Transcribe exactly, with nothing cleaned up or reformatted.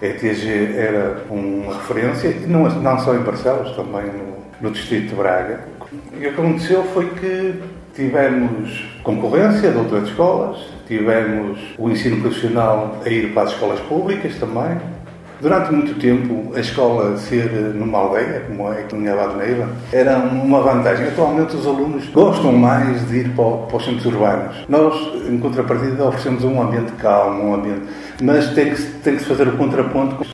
A E T G era uma referência, não, não só em Barcelos, também no, no distrito de Braga. E o que aconteceu foi que tivemos concorrência de outras escolas, tivemos o ensino profissional a ir para as escolas públicas também. Durante muito tempo, a escola ser numa aldeia, como é aqui em Abade Neiva, era uma vantagem. Atualmente, os alunos gostam mais de ir para, para os centros urbanos. Nós, em contrapartida, oferecemos um ambiente calmo, um ambiente... mas tem que, tem que se fazer o contraponto